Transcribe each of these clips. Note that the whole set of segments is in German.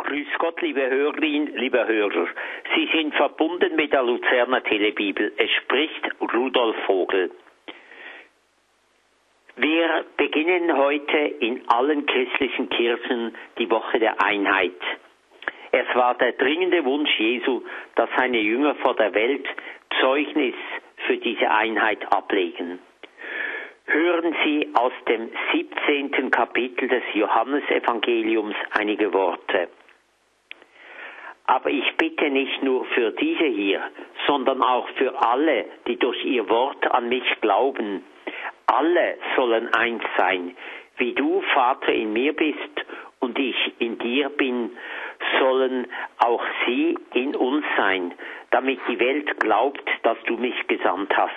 Grüß Gott, liebe Hörerinnen, liebe Hörer. Sie sind verbunden mit der Luzerner Telebibel. Es spricht Rudolf Vogel. Wir beginnen heute in allen christlichen Kirchen die Woche der Einheit. Es war der dringende Wunsch Jesu, dass seine Jünger vor der Welt Zeugnis für diese Einheit ablegen. Hören Sie aus dem 17. Kapitel des Johannesevangeliums einige Worte. Aber ich bitte nicht nur für diese hier, sondern auch für alle, die durch ihr Wort an mich glauben. Alle sollen eins sein. Wie du, Vater, in mir bist und ich in dir bin, sollen auch sie in uns sein, damit die Welt glaubt, dass du mich gesandt hast.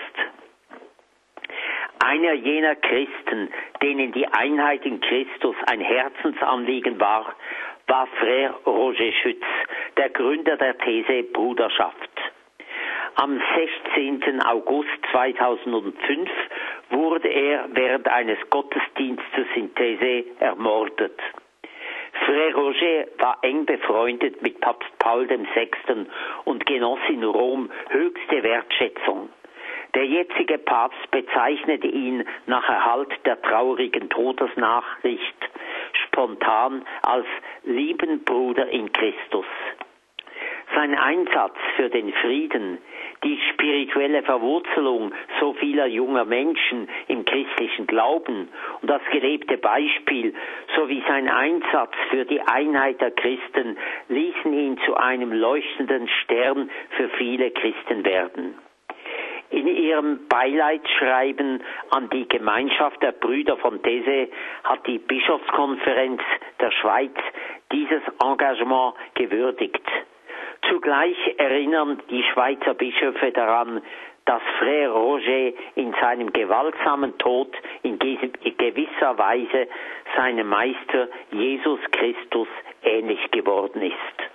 Einer jener Christen, denen die Einheit in Christus ein Herzensanliegen war, war Frère Roger Schütz, der Gründer der These Bruderschaft. Am 16. August 2005 wurde er während eines Gottesdienstes in Thésée ermordet. Frère Roger war eng befreundet mit Papst Paul VI. Und genoss in Rom höchste Wertschätzung. Der jetzige Papst bezeichnete ihn nach Erhalt der traurigen Todesnachricht spontan als lieben Bruder in Christus. Sein Einsatz für den Frieden, die spirituelle Verwurzelung so vieler junger Menschen im christlichen Glauben und das gelebte Beispiel sowie sein Einsatz für die Einheit der Christen ließen ihn zu einem leuchtenden Stern für viele Christen werden. In ihrem Beileidsschreiben an die Gemeinschaft der Brüder von Thésée hat die Bischofskonferenz der Schweiz dieses Engagement gewürdigt. Zugleich erinnern die Schweizer Bischöfe daran, dass Frère Roger in seinem gewaltsamen Tod in gewisser Weise seinem Meister Jesus Christus ähnlich geworden ist.